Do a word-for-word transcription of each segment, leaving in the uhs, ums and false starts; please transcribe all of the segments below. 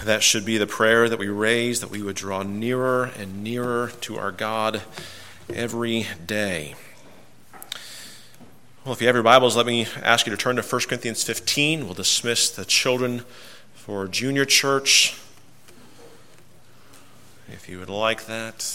that should be the prayer that we raise, that we would draw nearer and nearer to our God every day. Well, if you have your Bibles, let me ask you to turn to First Corinthians fifteen. We'll dismiss the children for junior church, if you would like that.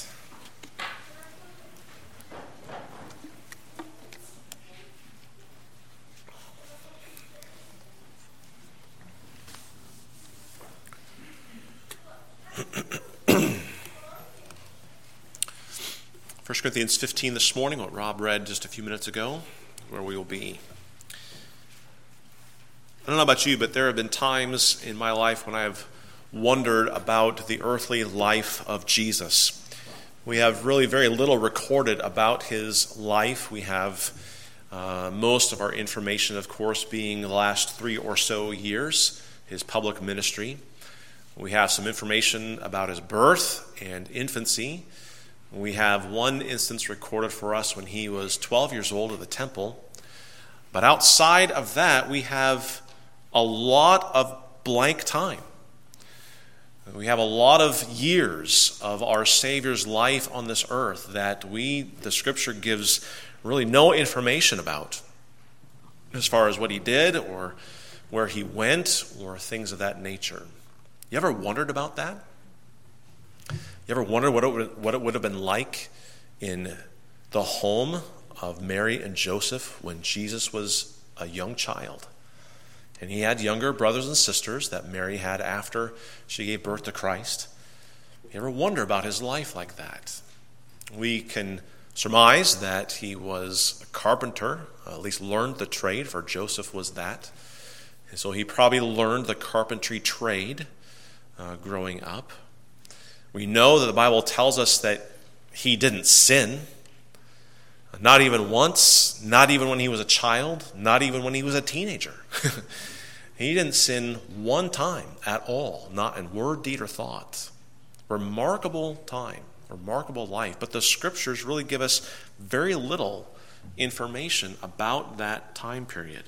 First Corinthians fifteen this morning, what Rob read just a few minutes ago, where we will be. I don't know about you, but there have been times in my life when I have wondered about the earthly life of Jesus. We have really very little recorded about his life. We have uh, most of our information, of course, being the last three or so years, his public ministry. We have some information about his birth and infancy. We have one instance recorded for us when he was twelve years old at the temple. But outside of that, we have a lot of blank time. We have a lot of years of our Savior's life on this earth that we, the Scripture gives really no information about as far as what he did or where he went or things of that nature. You ever wondered about that? You ever wondered what it would, what it would have been like in the home of Mary and Joseph when Jesus was a young child? And he had younger brothers and sisters that Mary had after she gave birth to Christ. You ever wonder about his life like that? We can surmise that he was a carpenter, at least learned the trade, for Joseph was that. And so he probably learned the carpentry trade uh, growing up. We know that the Bible tells us that he didn't sin. Not even once, not even when he was a child, not even when he was a teenager. He didn't sin one time at all, not in word, deed, or thought. Remarkable time, remarkable life. But the Scriptures really give us very little information about that time period.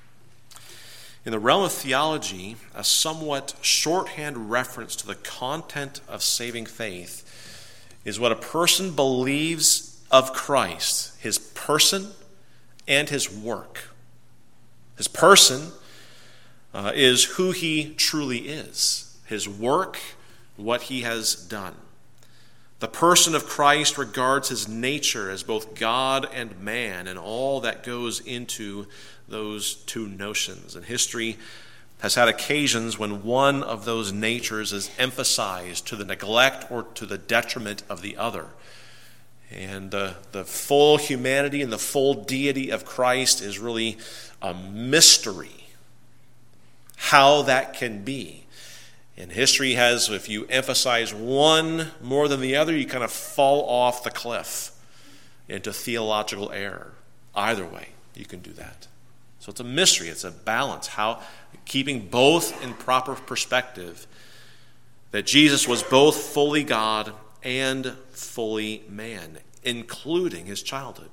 In the realm of theology, a somewhat shorthand reference to the content of saving faith is what a person believes of Christ, his person and his work. His person uh, is who he truly is. His work, what he has done. The person of Christ regards his nature as both God and man and all that goes into those two notions. And history has had occasions when one of those natures is emphasized to the neglect or to the detriment of the other. And uh, the full humanity and the full deity of Christ is really a mystery, how that can be. And history has, if you emphasize one more than the other, you kind of fall off the cliff into theological error. Either way, you can do that. So it's a mystery, it's a balance, how keeping both in proper perspective, that Jesus was both fully God and fully man, including his childhood,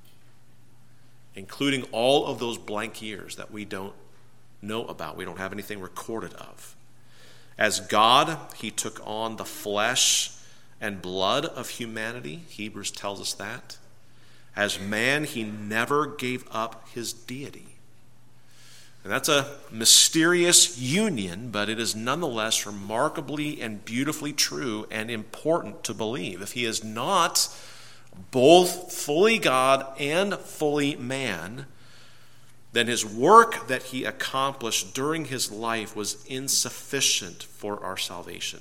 including all of those blank years that we don't know about, we don't have anything recorded of. As God, he took on the flesh and blood of humanity. Hebrews tells us that. As man, he never gave up his deity. And that's a mysterious union, but it is nonetheless remarkably and beautifully true and important to believe. If he is not both fully God and fully man, then his work that he accomplished during his life was insufficient for our salvation.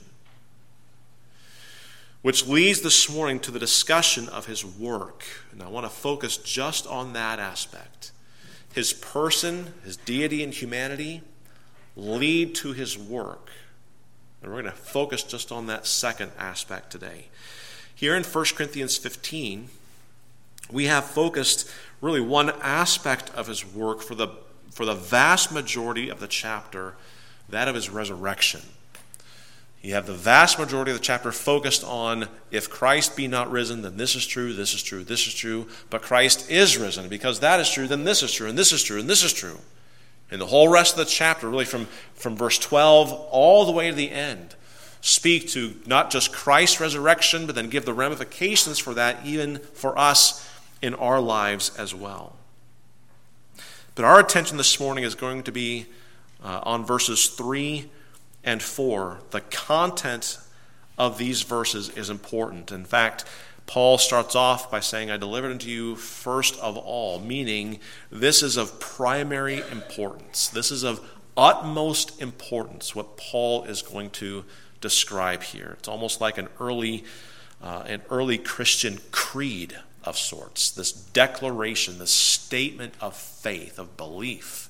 Which leads this morning to the discussion of his work. And I want to focus just on that aspect. His person, his deity and humanity lead to his work. And we're going to focus just on that second aspect today. Here in First Corinthians fifteen, we have focused really one aspect of his work for the, for the vast majority of the chapter, that of his resurrection. You have the vast majority of the chapter focused on, if Christ be not risen, then this is true, this is true, this is true. But Christ is risen. Because that is true, then this is true, and this is true, and this is true. And the whole rest of the chapter, really from, from verse twelve all the way to the end, speak to not just Christ's resurrection, but then give the ramifications for that even for us in our lives as well. But our attention this morning is going to be uh, on verses three and four. The content of these verses is important. In fact, Paul starts off by saying, I delivered unto you first of all, meaning this is of primary importance. This is of utmost importance, what Paul is going to describe here. It's almost like an early, uh, an early Christian creed of sorts, this declaration, this statement of faith, of belief.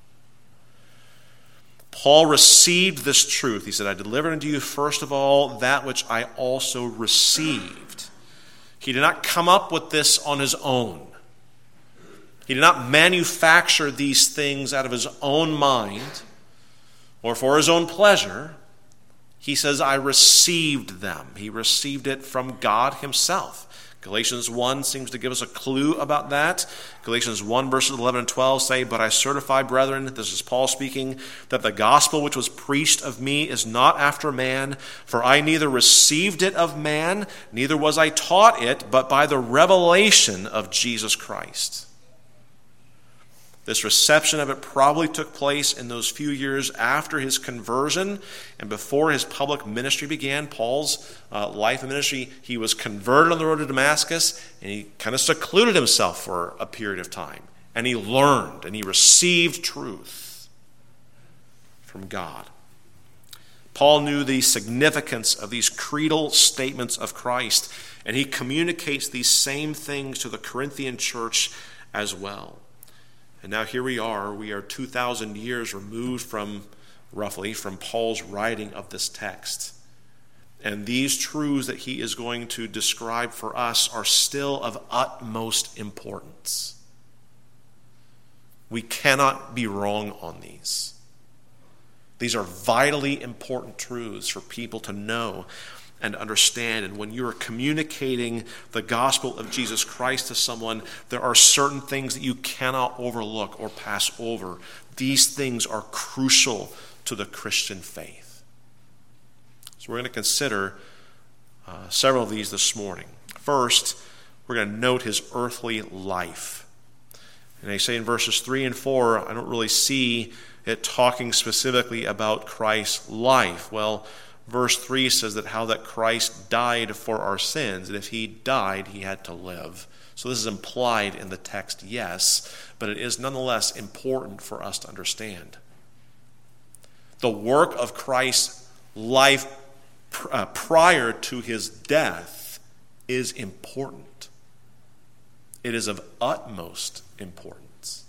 Paul received this truth. He said, I delivered unto you first of all that which I also received. He did not come up with this on his own. He did not manufacture these things out of his own mind or for his own pleasure. He says, I received them. He received it from God himself. Galatians one seems to give us a clue about that. Galatians one verses eleven and twelve say, But I certify, brethren, this is Paul speaking, that the gospel which was preached of me is not after man, for I neither received it of man, neither was I taught it, but by the revelation of Jesus Christ. This reception of it probably took place in those few years after his conversion and before his public ministry began. Paul's uh, life and ministry, he was converted on the road to Damascus, and he kind of secluded himself for a period of time. And he learned and he received truth from God. Paul knew the significance of these creedal statements of Christ, and he communicates these same things to the Corinthian church as well. And now here we are, we are two thousand years removed from, roughly, from Paul's writing of this text. And these truths that he is going to describe for us are still of utmost importance. We cannot be wrong on these. These are vitally important truths for people to know and understand. And when you are communicating the gospel of Jesus Christ to someone, there are certain things that you cannot overlook or pass over. These things are crucial to the Christian faith. So we're going to consider uh, several of these this morning. First, we're going to note his earthly life. And they say in verses three and four, I don't really see it talking specifically about Christ's life. Well, verse three says that how that Christ died for our sins, and if he died, he had to live. So this is implied in the text, yes, but it is nonetheless important for us to understand. The work of Christ's life uh, prior to his death is important. It is of utmost importance.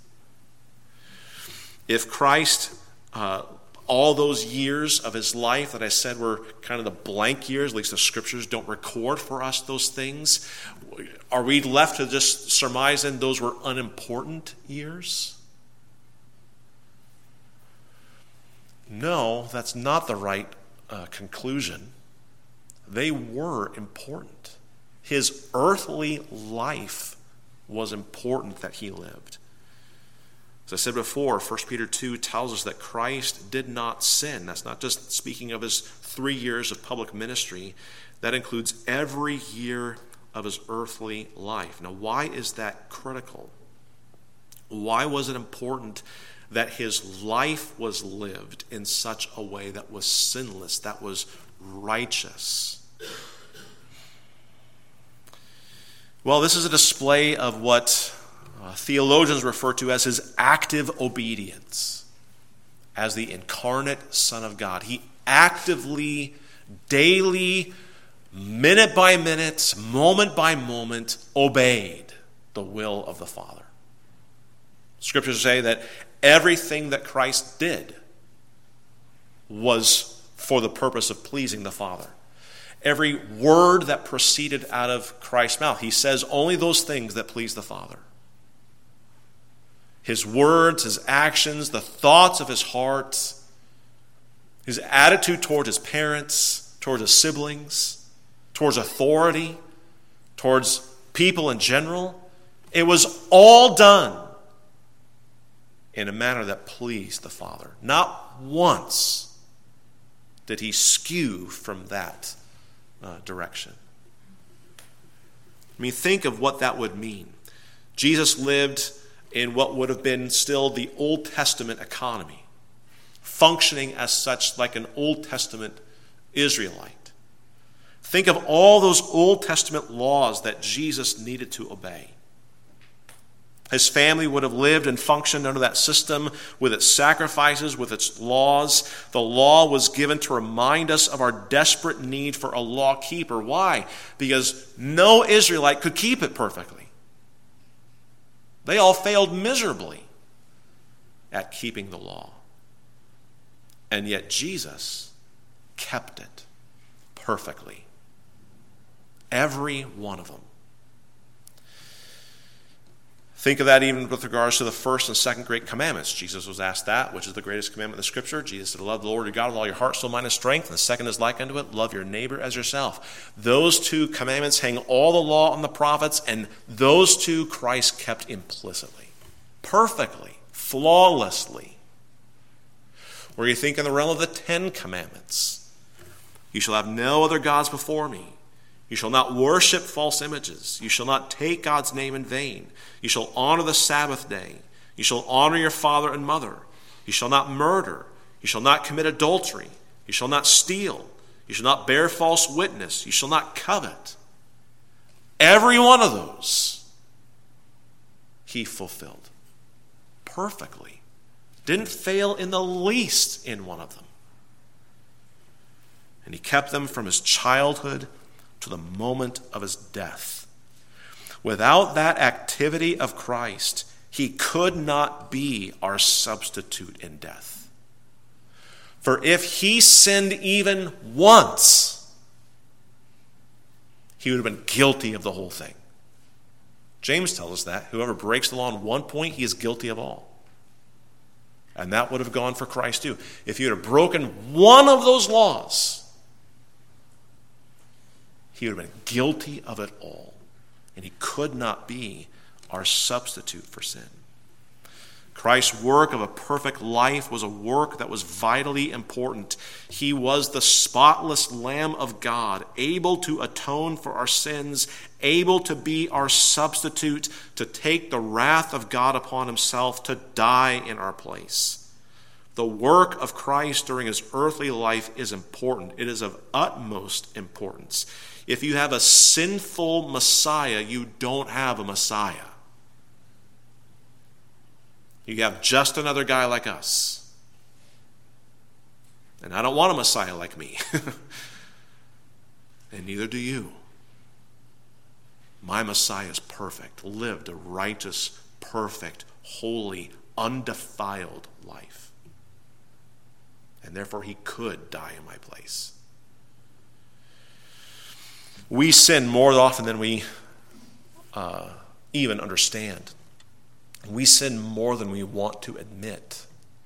If Christ uh, all those years of his life that I said were kind of the blank years, at least the scriptures don't record for us those things, are we left to just surmise in those were unimportant years? No, that's not the right uh, conclusion. They were important. His earthly life was important that he lived. As I said before, First Peter two tells us that Christ did not sin. That's not just speaking of his three years of public ministry. That includes every year of his earthly life. Now, why is that critical? Why was it important that his life was lived in such a way that was sinless, that was righteous? Well, this is a display of what Uh, theologians refer to as his active obedience as the incarnate Son of God. He actively, daily, minute by minute, moment by moment, obeyed the will of the Father. Scriptures say that everything that Christ did was for the purpose of pleasing the Father. Every word that proceeded out of Christ's mouth, he says only those things that please the Father. His words, his actions, the thoughts of his heart, his attitude toward his parents, towards his siblings, towards authority, towards people in general, it was all done in a manner that pleased the Father. Not once did he skew from that uh, direction. I mean, think of what that would mean. Jesus lived in what would have been still the Old Testament economy, functioning as such like an Old Testament Israelite. Think of all those Old Testament laws that Jesus needed to obey. His family would have lived and functioned under that system with its sacrifices, with its laws. The law was given to remind us of our desperate need for a law keeper. Why? Because no Israelite could keep it perfectly. They all failed miserably at keeping the law. And yet Jesus kept it perfectly. Every one of them. Think of that even with regards to the first and second great commandments. Jesus was asked that, which is the greatest commandment in the Scripture. Jesus said, love the Lord your God with all your heart, soul, mind, and strength. And the second is like unto it, love your neighbor as yourself. Those two commandments hang all the law on the prophets, and those two Christ kept implicitly, perfectly, flawlessly. Or you think in the realm of the Ten Commandments. You shall have no other gods before me. You shall not worship false images. You shall not take God's name in vain. You shall honor the Sabbath day. You shall honor your father and mother. You shall not murder. You shall not commit adultery. You shall not steal. You shall not bear false witness. You shall not covet. Every one of those he fulfilled perfectly. Didn't fail in the least in one of them. And he kept them from his childhood to the moment of his death. Without that activity of Christ, he could not be our substitute in death. For if he sinned even once, he would have been guilty of the whole thing. James tells us that whoever breaks the law on one point, he is guilty of all. And that would have gone for Christ too. If he would have broken one of those laws, he would have been guilty of it all. And he could not be our substitute for sin. Christ's work of a perfect life was a work that was vitally important. He was the spotless Lamb of God, able to atone for our sins, able to be our substitute, to take the wrath of God upon himself, to die in our place. The work of Christ during his earthly life is important. It is of utmost importance. If you have a sinful Messiah, you don't have a Messiah. You have just another guy like us. And I don't want a Messiah like me. And neither do you. My Messiah is perfect, lived a righteous, perfect, holy, undefiled life. And therefore he could die in my place. We sin more often than we uh, even understand. We sin more than we want to admit.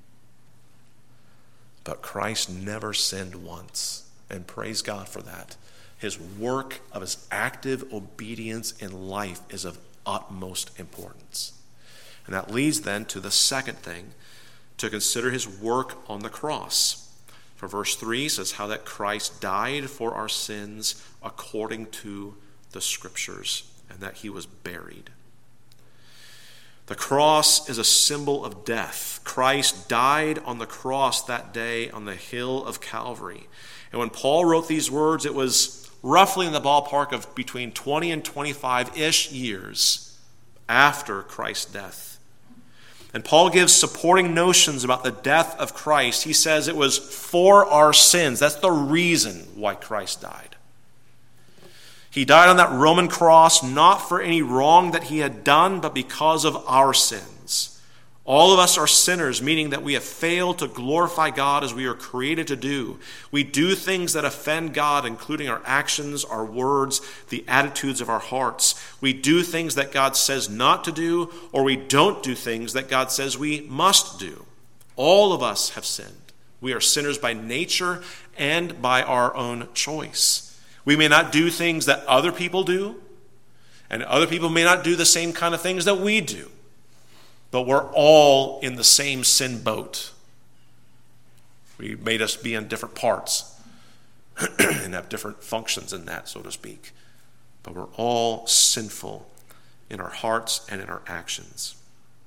But Christ never sinned once, and praise God for that. His work of his active obedience in life is of utmost importance. And that leads then to the second thing, to consider his work on the cross. For verse three says how that Christ died for our sins according to the Scriptures, and that he was buried. The cross is a symbol of death. Christ died on the cross that day on the hill of Calvary. And when Paul wrote these words, it was roughly in the ballpark of between twenty and twenty-five-ish years after Christ's death. And Paul gives supporting notions about the death of Christ. He says it was for our sins. That's the reason why Christ died. He died on that Roman cross not for any wrong that he had done, but because of our sins. All of us are sinners, meaning that we have failed to glorify God as we are created to do. We do things that offend God, including our actions, our words, the attitudes of our hearts. We do things that God says not to do, or we don't do things that God says we must do. All of us have sinned. We are sinners by nature and by our own choice. We may not do things that other people do, and other people may not do the same kind of things that we do. but we're all in the same sin boat. He made us be in different parts and have different functions in that, so to speak. But we're all sinful in our hearts and in our actions.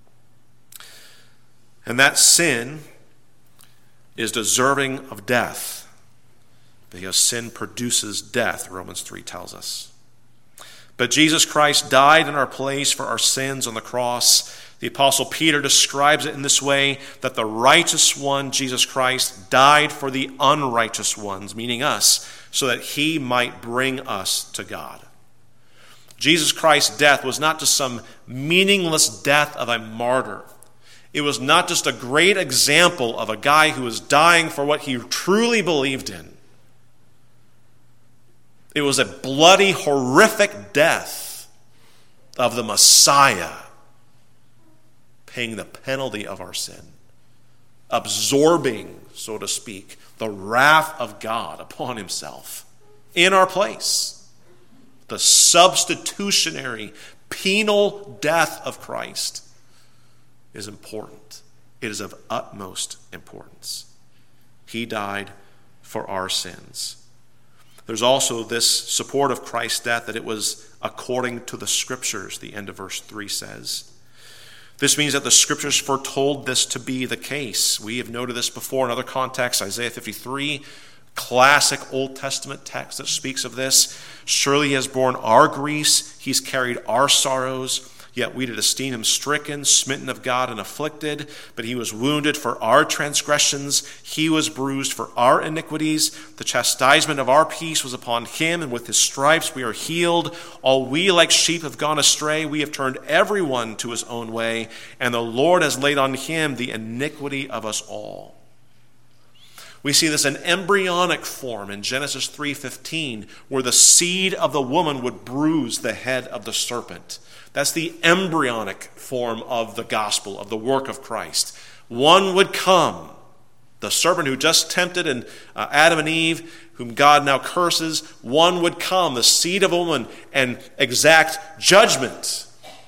And that sin is deserving of death, because sin produces death, Romans three tells us. But Jesus Christ died in our place for our sins on the cross. The Apostle Peter describes it in this way, that the righteous one, Jesus Christ, died for the unrighteous ones, meaning us, so that he might bring us to God. Jesus Christ's death was not just some meaningless death of a martyr. It was not just a great example of a guy who was dying for what he truly believed in. It was a bloody, horrific death of the Messiah, paying the penalty of our sin, absorbing, so to speak, the wrath of God upon himself in our place. The substitutionary, penal death of Christ is important. It is of utmost importance. He died for our sins. There's also this support of Christ's death, that it was according to the Scriptures, the end of verse three says. This means that the Scriptures foretold this to be the case. We have noted this before in other contexts. Isaiah fifty-three, classic Old Testament text that speaks of this. Surely he has borne our griefs, he's carried our sorrows. Yet we did esteem him stricken, smitten of God, and afflicted. But he was wounded for our transgressions. He was bruised for our iniquities. The chastisement of our peace was upon him, and with his stripes we are healed. All we like sheep have gone astray. We have turned everyone to his own way, and the Lord has laid on him the iniquity of us all. We see this in embryonic form in Genesis three fifteen, where the seed of the woman would bruise the head of the serpent. That's the embryonic form of the gospel, of the work of Christ. One would come, the serpent who just tempted and, uh, Adam and Eve, whom God now curses. One would come, the seed of a woman, and exact judgment.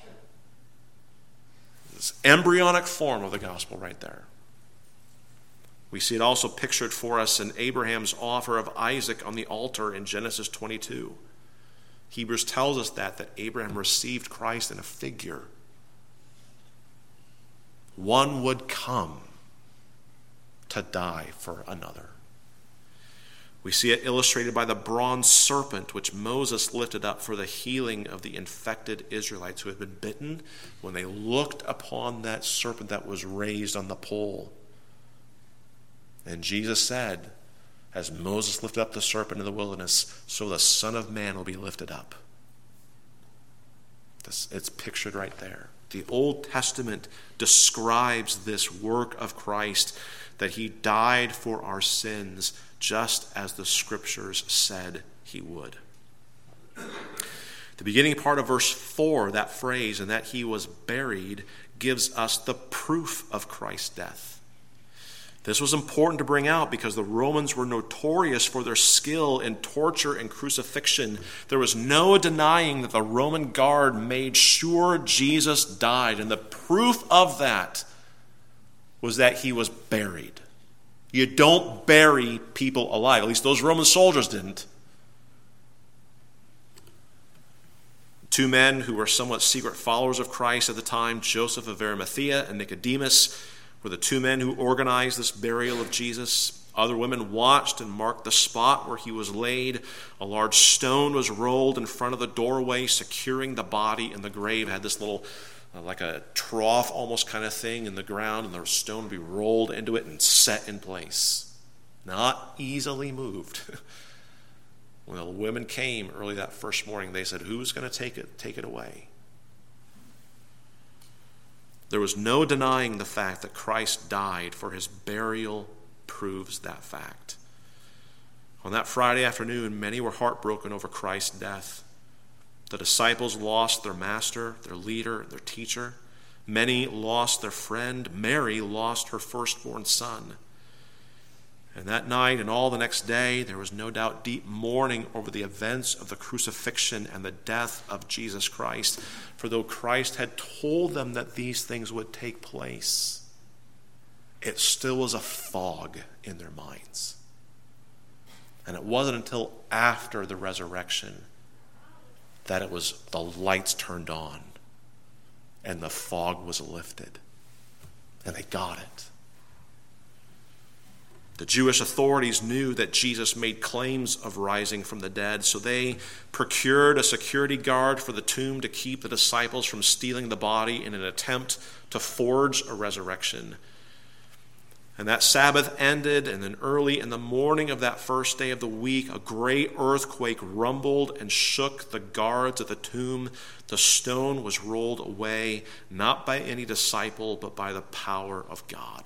This embryonic form of the gospel right there. We see it also pictured for us in Abraham's offer of Isaac on the altar in Genesis twenty-two. Hebrews tells us that, that Abraham received Christ in a figure. One would come to die for another. We see it illustrated by the bronze serpent which Moses lifted up for the healing of the infected Israelites who had been bitten when they looked upon that serpent that was raised on the pole. And Jesus said, as Moses lifted up the serpent in the wilderness, so the Son of Man will be lifted up. It's pictured right there. The Old Testament describes this work of Christ, that he died for our sins just as the Scriptures said he would. The beginning part of verse four, that phrase, and that he was buried, gives us the proof of Christ's death. This was important to bring out because the Romans were notorious for their skill in torture and crucifixion. There was no denying that the Roman guard made sure Jesus died, and the proof of that was that he was buried. You don't bury people alive. At least those Roman soldiers didn't. Two men who were somewhat secret followers of Christ at the time, Joseph of Arimathea and Nicodemus, were the two men who organized this burial of Jesus. Other women watched and marked the spot where he was laid. A large stone was rolled in front of the doorway, securing the body in the grave. It had this little, uh, like a trough almost kind of thing in the ground, and the stone would be rolled into it and set in place. Not easily moved. When the women came early that first morning, they said, "Who's going to take it? Take it away." There was no denying the fact that Christ died, for his burial proves that fact. On that Friday afternoon, many were heartbroken over Christ's death. The disciples lost their master, their leader, their teacher. Many lost their friend. Mary lost her firstborn son. And that night and all the next day, there was no doubt deep mourning over the events of the crucifixion and the death of Jesus Christ. For though Christ had told them that these things would take place, it still was a fog in their minds. And it wasn't until after the resurrection that it was the lights turned on and the fog was lifted. And they got it. The Jewish authorities knew that Jesus made claims of rising from the dead, so they procured a security guard for the tomb to keep the disciples from stealing the body in an attempt to forge a resurrection. And that Sabbath ended, and then early in the morning of that first day of the week, a great earthquake rumbled and shook the guards at the tomb. The stone was rolled away, not by any disciple, but by the power of God.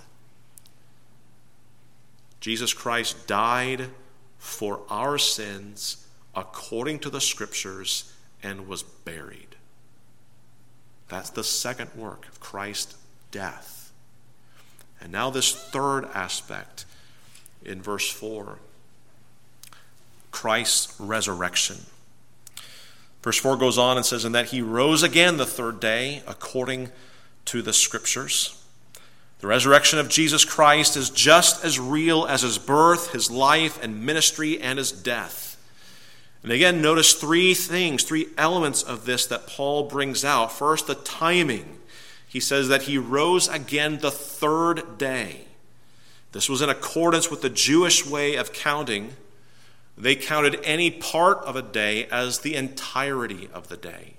Jesus Christ died for our sins according to the Scriptures and was buried. That's the second work of Christ's death. And now this third aspect in verse four, Christ's resurrection. Verse four goes on and says, "And that he rose again the third day according to the Scriptures." The resurrection of Jesus Christ is just as real as his birth, his life and ministry, and his death. And again, notice three things, three elements of this that Paul brings out. First, the timing. He says that he rose again the third day. This was in accordance with the Jewish way of counting. They counted any part of a day as the entirety of the day.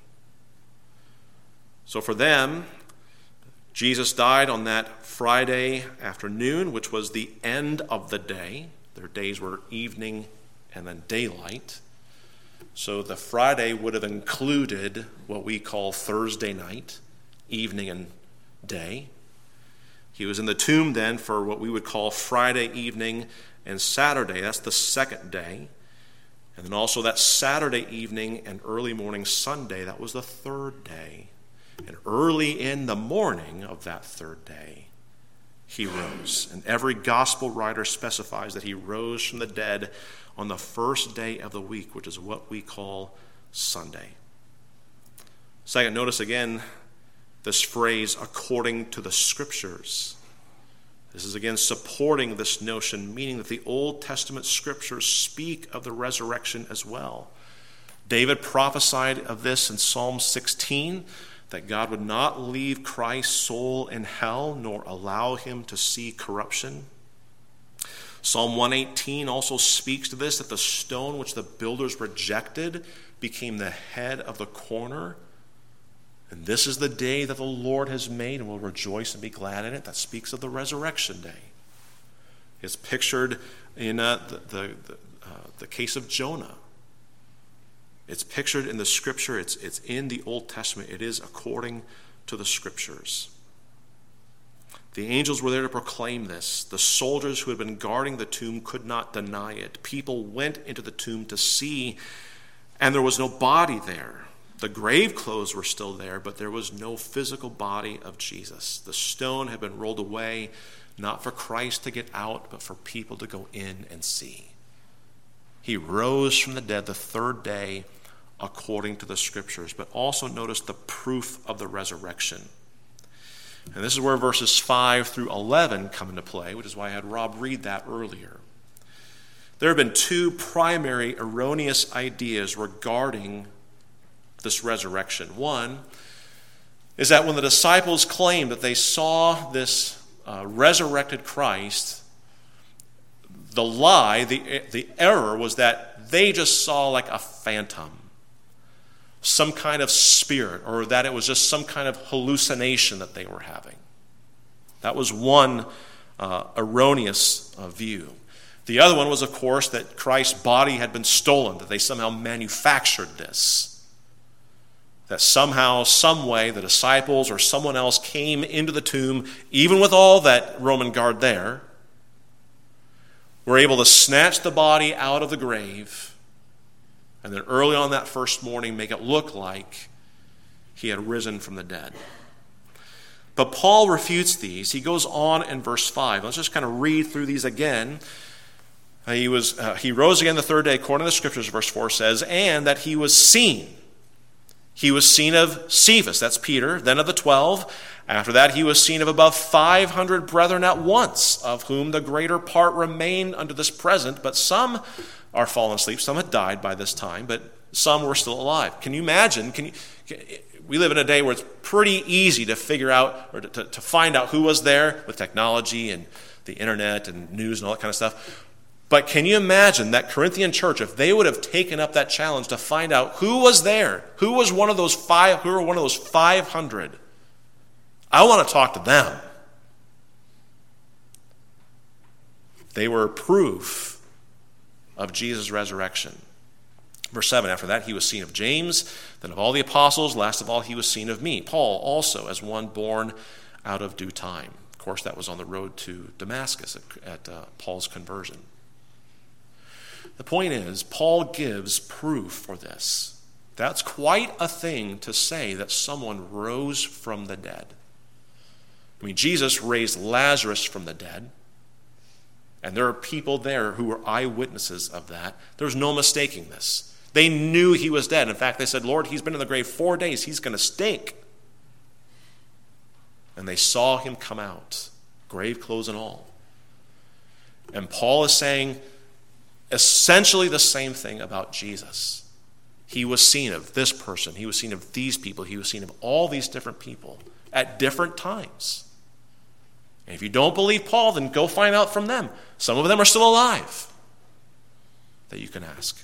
So for them, Jesus died on that Friday afternoon, which was the end of the day. Their days were evening and then daylight. So the Friday would have included what we call Thursday night, evening and day. He was in the tomb then for what we would call Friday evening and Saturday. That's the second day. And then also that Saturday evening and early morning Sunday, that was the third day. And early in the morning of that third day, he rose. And every gospel writer specifies that he rose from the dead on the first day of the week, which is what we call Sunday. Second, notice again this phrase, according to the Scriptures. This is again supporting this notion, meaning that the Old Testament Scriptures speak of the resurrection as well. David prophesied of this in Psalm sixteen, that God would not leave Christ's soul in hell, nor allow him to see corruption. Psalm one eighteen also speaks to this, that the stone which the builders rejected became the head of the corner. And this is the day that the Lord has made, and we'll rejoice and be glad in it. That speaks of the resurrection day. It's pictured in uh, the, the, the, uh, the case of Jonah. It's pictured in the Scripture. It's, it's in the Old Testament. It is according to the Scriptures. The angels were there to proclaim this. The soldiers who had been guarding the tomb could not deny it. People went into the tomb to see, and there was no body there. The grave clothes were still there, but there was no physical body of Jesus. The stone had been rolled away, not for Christ to get out, but for people to go in and see. He rose from the dead the third day according to the Scriptures. But also notice the proof of the resurrection. And this is where verses five through eleven come into play, which is why I had Rob read that earlier. There have been two primary erroneous ideas regarding this resurrection. One is that when the disciples claimed that they saw this uh, resurrected Christ, the lie, the, the error was that they just saw like a phantom, some kind of spirit, or that it was just some kind of hallucination that they were having. That was one uh, erroneous uh, view. The other one was, of course, that Christ's body had been stolen, that they somehow manufactured this. That somehow, some way, the disciples or someone else came into the tomb, even with all that Roman guard there, were able to snatch the body out of the grave, and then early on that first morning make it look like he had risen from the dead. But Paul refutes these. He goes on in verse five. Let's just kind of read through these again. Uh, he was uh, he rose again the third day, according to the Scriptures, verse four says, and that he was seen. He was seen of Cephas, that's Peter, then of the twelve. After that, he was seen of above five hundred brethren at once, of whom the greater part remain unto this present, but some are fallen asleep. Some had died by this time, but some were still alive. Can you imagine? Can you? Can, we live in a day where it's pretty easy to figure out or to, to, to find out who was there with technology and the internet and news and all that kind of stuff. But can you imagine that Corinthian church, if they would have taken up that challenge to find out who was there, who was one of those five, who were one of those five hundred? I want to talk to them. They were proof of Jesus' resurrection. Verse seven, after that he was seen of James, then of all the apostles, last of all he was seen of me, Paul also, as one born out of due time. Of course, that was on the road to Damascus at, at uh, Paul's conversion. The point is, Paul gives proof for this. That's quite a thing to say, that someone rose from the dead. I mean, Jesus raised Lazarus from the dead, and there are people there who were eyewitnesses of that. There's no mistaking this. They knew he was dead. In fact, they said, Lord, he's been in the grave four days. He's going to stink. And they saw him come out, grave clothes and all. And Paul is saying essentially the same thing about Jesus. He was seen of this person. He was seen of these people. He was seen of all these different people at different times. And if you don't believe Paul, then go find out from them. Some of them are still alive that you can ask.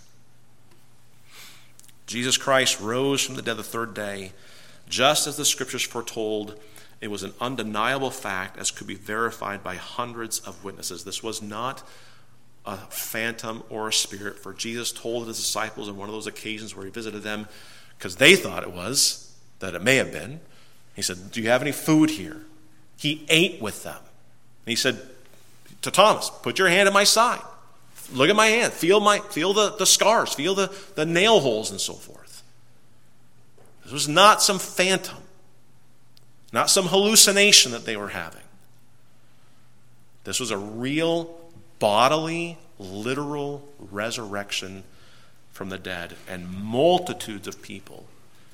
Jesus Christ rose from the dead the third day, just as the Scriptures foretold. It was an undeniable fact, as could be verified by hundreds of witnesses. This was not a phantom or a spirit, for Jesus told his disciples on one of those occasions where he visited them, because they thought it was, that it may have been. He said, do you have any food here? He ate with them. And he said to Thomas, put your hand in my side. Look at my hand. Feel my feel the, the scars. Feel the, the nail holes and so forth. This was not some phantom. Not some hallucination that they were having. This was a real, bodily, literal resurrection from the dead. And multitudes of people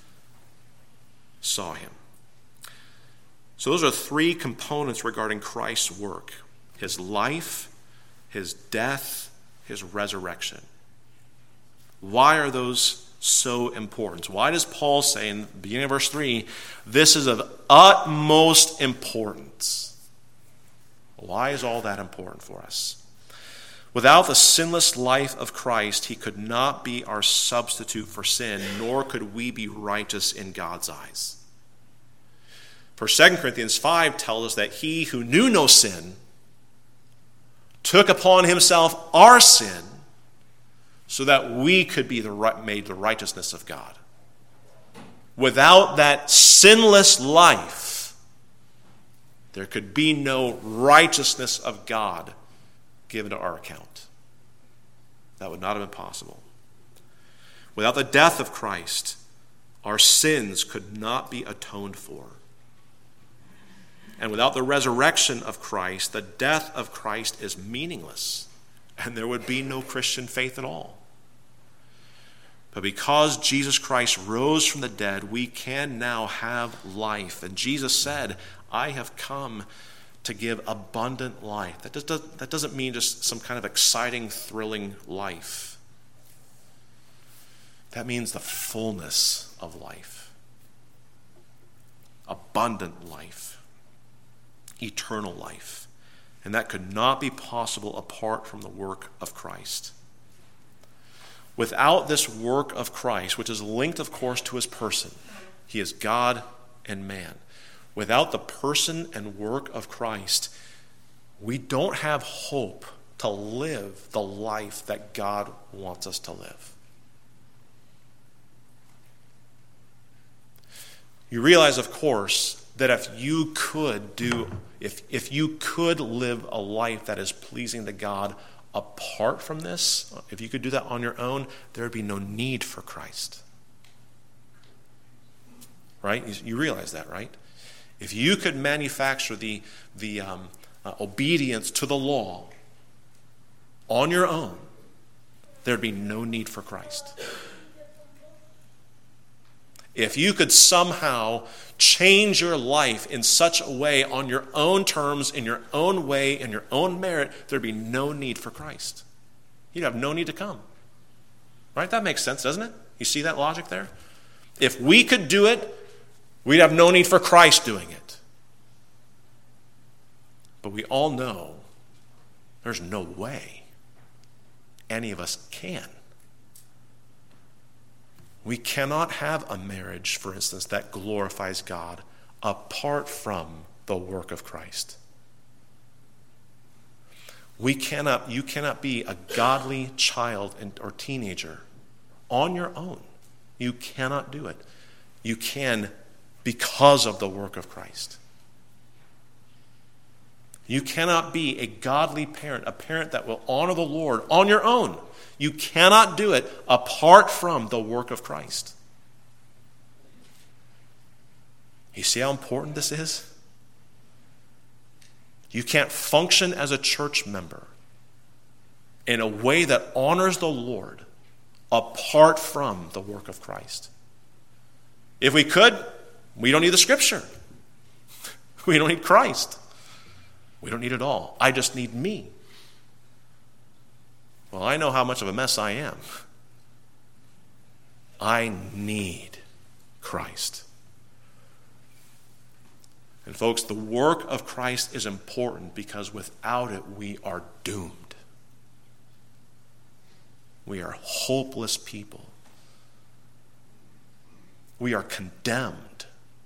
saw him. So those are three components regarding Christ's work: his life, his death, his resurrection. Why are those so important? Why does Paul say in the beginning of verse three, this is of utmost importance? Why is all that important for us? Without the sinless life of Christ, he could not be our substitute for sin, nor could we be righteous in God's eyes. For Second Corinthians five tells us that he who knew no sin took upon himself our sin so that we could be the, made the righteousness of God. Without that sinless life, there could be no righteousness of God given to our account. That would not have been possible. Without the death of Christ, our sins could not be atoned for. And without the resurrection of Christ, the death of Christ is meaningless, and there would be no Christian faith at all. But because Jesus Christ rose from the dead, we can now have life. And Jesus said, I have come to give abundant life. That, does, that doesn't mean just some kind of exciting, thrilling life. That means the fullness of life. Abundant life. Eternal life. And that could not be possible apart from the work of Christ. Without this work of Christ, which is linked, of course, to his person, he is God and man. Without the person and work of Christ, we don't have hope to live the life that God wants us to live. You realize, of course, that if you could do, if, if you could live a life that is pleasing to God apart from this, if you could do that on your own, there would be no need for Christ. Right? You, you realize that, right? If you could manufacture the, the um, uh, obedience to the law on your own, there'd be no need for Christ. If you could somehow change your life in such a way on your own terms, in your own way, in your own merit, there'd be no need for Christ. You'd have no need to come. Right? That makes sense, doesn't it? You see that logic there? If we could do it, we'd have no need for Christ doing it. But we all know there's no way any of us can. We cannot have a marriage, for instance, that glorifies God apart from the work of Christ. We cannot, you cannot be a godly child or teenager on your own. You cannot do it. You can because of the work of Christ. You cannot be a godly parent, a parent that will honor the Lord on your own. You cannot do it apart from the work of Christ. You see how important this is? You can't function as a church member in a way that honors the Lord apart from the work of Christ. If we could, we don't need the Scripture. We don't need Christ. We don't need it all. I just need me. Well, I know how much of a mess I am. I need Christ. And folks, the work of Christ is important because without it, we are doomed. We are hopeless people. We are condemned.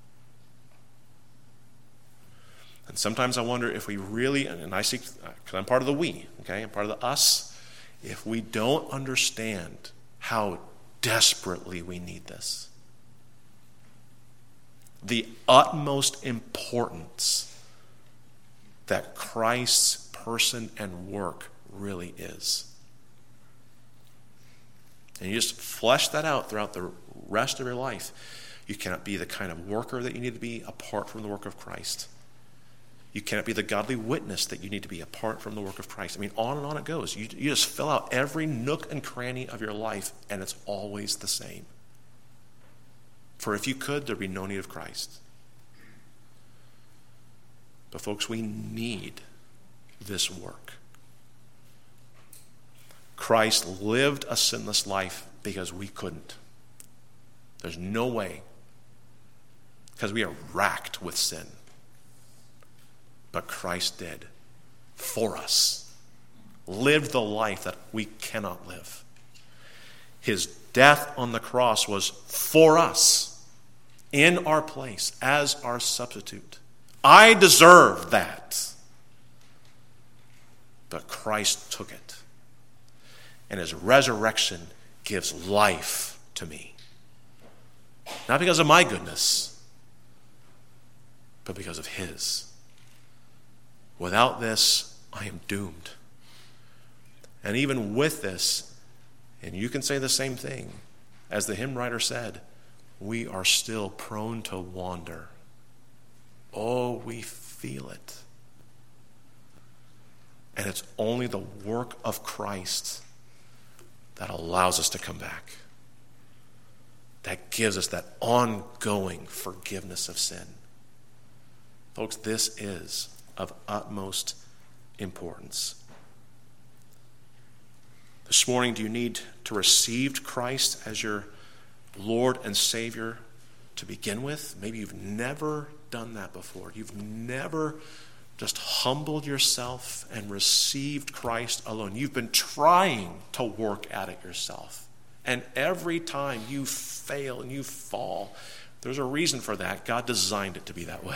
And sometimes I wonder if we really, and I see, because I'm part of the we, okay, I'm part of the us, if we don't understand how desperately we need this. The utmost importance that Christ's person and work really is. And you just flesh that out throughout the rest of your life. You cannot be the kind of worker that you need to be apart from the work of Christ. You cannot be the godly witness that you need to be apart from the work of Christ. I mean, on and on it goes. You, you just fill out every nook and cranny of your life, and it's always the same. For if you could, there'd be no need of Christ. But folks, we need this work. Christ lived a sinless life because we couldn't. There's no way. Because we are racked with sin. But Christ did for us. Lived the life that we cannot live. His death on the cross was for us, in our place, as our substitute. I deserve that. But Christ took it. And his resurrection gives life to me. Not because of my goodness, but because of his. Without this, I am doomed. And even with this, and you can say the same thing, as the hymn writer said, we are still prone to wander. Oh, we feel it. And it's only the work of Christ that allows us to come back. That gives us that ongoing forgiveness of sin. Folks, this is of utmost importance. This morning, do you need to receive Christ as your Lord and Savior to begin with? Maybe you've never done that before. You've never just humbled yourself and received Christ alone. You've been trying to work at it yourself. And every time you fail and you fall, there's a reason for that. God designed it to be that way.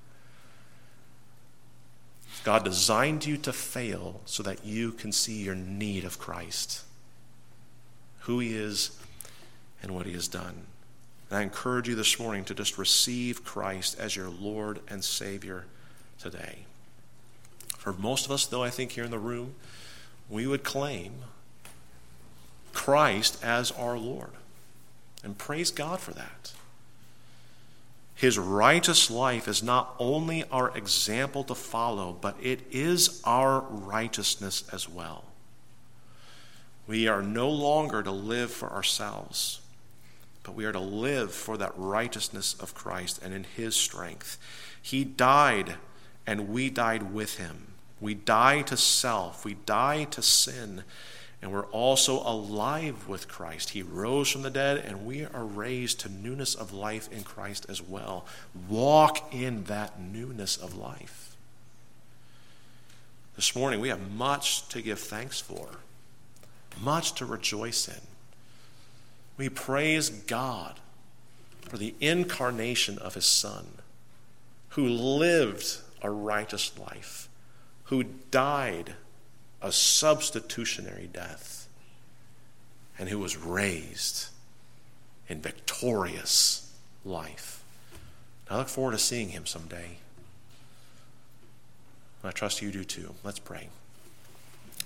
God designed you to fail so that you can see your need of Christ, who he is and what he has done. And I encourage you this morning to just receive Christ as your Lord and Savior today. For most of us, though, I think here in the room, we would claim Christ as our Lord. And praise God for that. His righteous life is not only our example to follow, but it is our righteousness as well. We are no longer to live for ourselves, but we are to live for that righteousness of Christ and in his strength. He died, and we died with him. We die to self. We die to sin. And we're also alive with Christ. He rose from the dead, and we are raised to newness of life in Christ as well. Walk in that newness of life. This morning, we have much to give thanks for, much to rejoice in. We praise God for the incarnation of his Son, who lived a righteous life, who died a substitutionary death, and who was raised in victorious life. I look forward to seeing him someday. I trust you do too. Let's pray.